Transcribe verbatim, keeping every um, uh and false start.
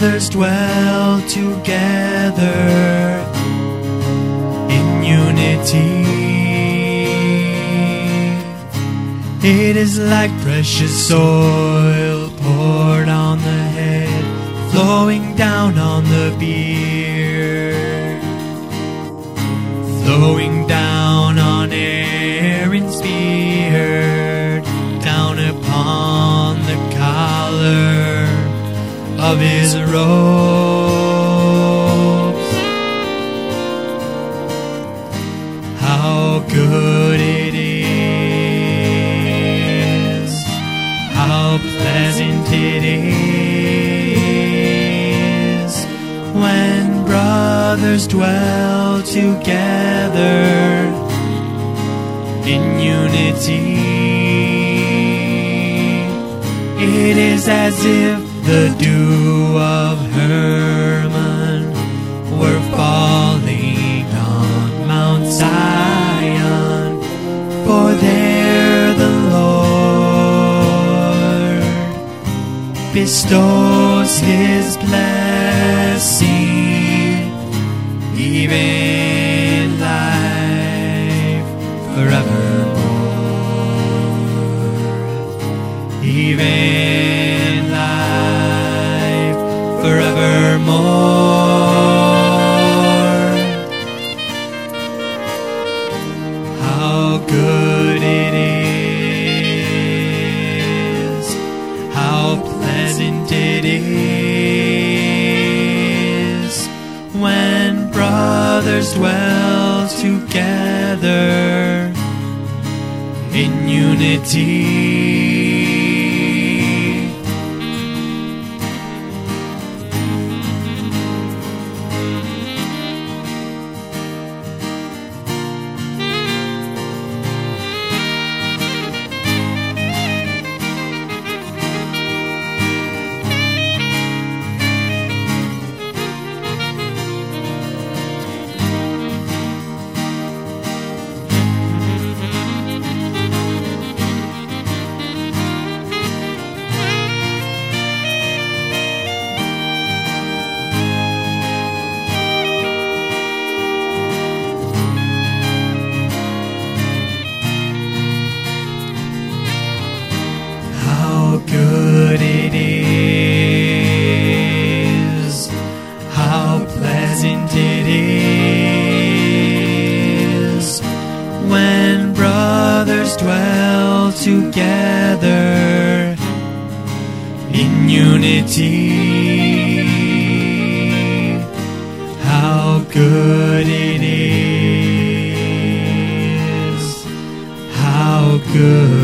brothers dwell together in unity. It is like precious oil poured on the head, flowing down on the beard, flowing down on Aaron's beard, down upon the collar of his robes. How good it is, how pleasant it is, when brothers dwell together in unity. It is as if the dew of Hermon were falling on Mount Zion, for there the Lord bestows His blessing, even life forevermore, even life forevermore. How good it is, how pleasant it is, when brothers dwell together in unity. How good it is, how pleasant it is, when brothers dwell together in unity. How good it is, how good